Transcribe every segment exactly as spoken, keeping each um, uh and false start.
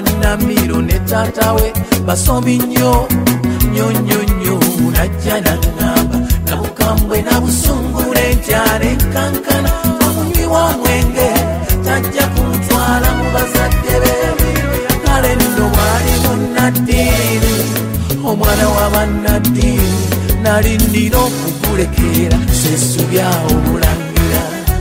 Namiro ne taatawe basomi nnyo nnyo nnyo nnyo. Najja n'aŋŋamba nabukambwe nabusungule ntyale kankana omunywi w'omwenge tajja kumutwala mu bazadde be. Kale nno bw'alimu Nadiini omwana wa bannaddiini nalindira okugulekera sesubyawo bulangira.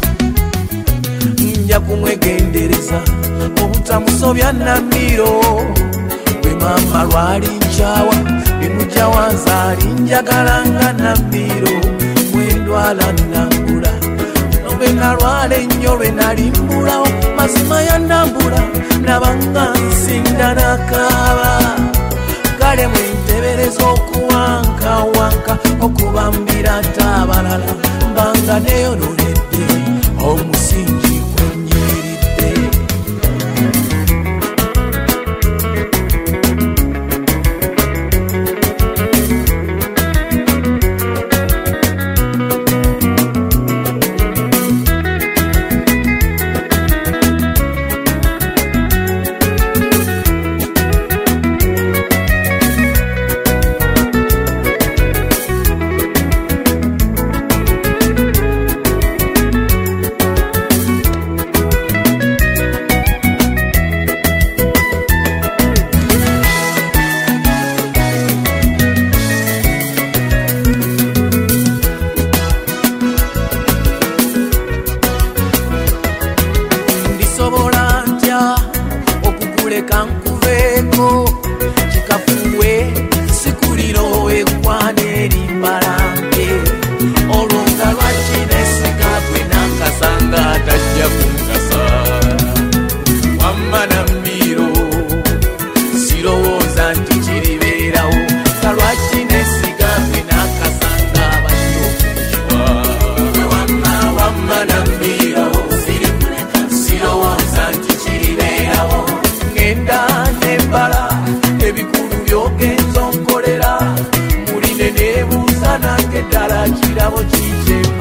Nja kumwegendereza obutamusobya Namiro bwe maama lwali nkyawa bimujja wanza alinjagala nga Namiro mwendwala nnambula nobe nalwala ennyo lwe nalimbulawo mazima ya Nambula nabanga nsinda nakaaba. Kale mwentebereza okuwankawanka okubambira ate abalala mbanga neyonoledde omusingi gwenyiridde. Kankuveeko kikafuwe sikuliro ekwana erimbalambe olunga lwaki nesiga gwe nakasanga tajja kunkasa. Wamma Namiro sirowooza nti kiribeerawo kalwaki nesiga gwe nakasanga bajja okukiwa. Wamma wamma Namiro sirowooza nti kiribeerawo ngenda nembala ebikulu byogenza onkolera muline nebuuza nange ddala kirabo kije